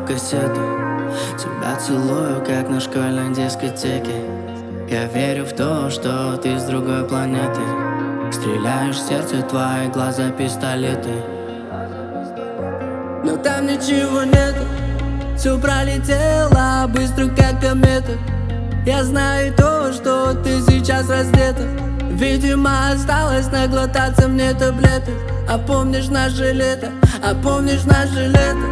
кассету. Тебя целую, как на школьной дискотеке. Я верю в то, что ты с другой планеты. Стреляешь в сердце, твои глаза пистолеты. Но там ничего нету, все пролетело быстро, как комета. Я знаю то, что ты сейчас раздета. Видимо, осталось наглотаться мне таблеток. А помнишь наше лето, а помнишь наше лето?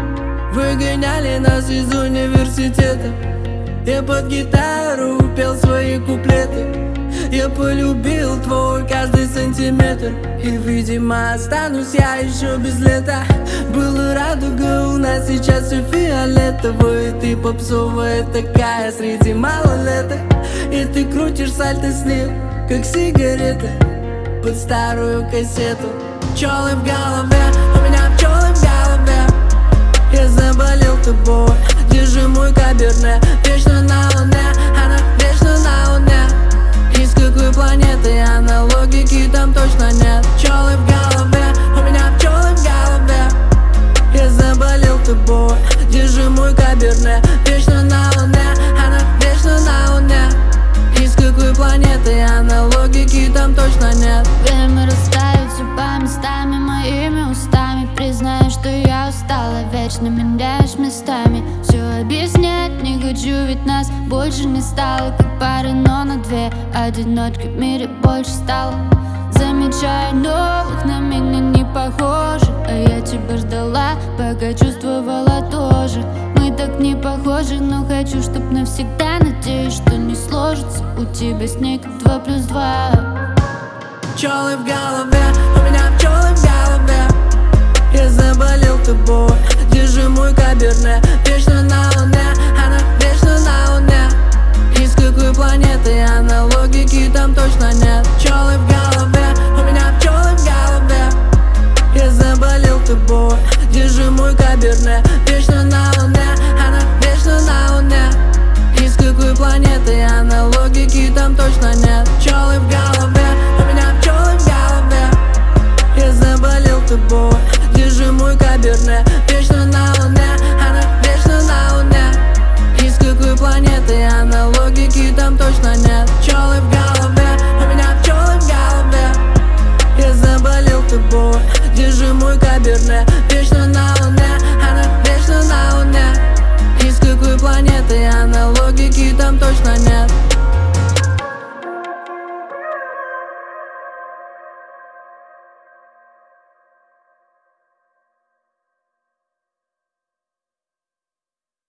Выгоняли нас из университета. Я под гитару пел свои куплеты. Я полюбил твой каждый сантиметр. И, видимо, останусь я еще без лета. Была радуга, у нас сейчас все фиолетовое. Ты попсовая такая среди малолеток. И ты крутишь сальто с ним, как сигарета, под старую кассету. Пчелы в голове, у меня пчелы в голове. Я заболел тобой, держи мой каберне. Вечно на луне, она вечно на луне. Из какой планеты, она логики там точно нет. Пчелы в голове, у меня пчелы в голове. Я заболел тобой, держи мой каберне. Вечно на луне, она вечно на луне. Из какой планеты, она логики там точно нет. Время расставить все по местам моими устами. Признаю, что я устала, вечно меняешь местами. Все объяснять не хочу, ведь нас больше не стало. Как пары, но на две одиночки в мире больше стало. Замечаю новых, на меня не похожи. А я тебя ждала, пока чувствовала тоже. Мы так не похожи, но хочу, чтоб навсегда. Надеюсь, что не сложится у тебя с ней как 2+2. Пчелы в голове, у меня пчелы в голове. Я заболел тобой, держи мой каберне. Вечно на луне, она вечно на луне. Из какой планеты, она логики там точно нет. Пчелы в голове, у меня пчелы в голове. Я заболел тобой, держи мой каберне. Вечно на луне, она вечно на луне. Из какой планеты, она логики там точно нет. Пчелы в голове, у меня пчелы в голове. Я заболел тобой, держи мой каберне. Вечно на луне, она вечно на луне. Из какой планеты, она логики там точно нет. Пчелы в голове, у меня пчелы в голове. Я заболел тобой, держи мой каберне. Вечно на луне, она вечно на луне. Из какой планеты, она логики там точно нет.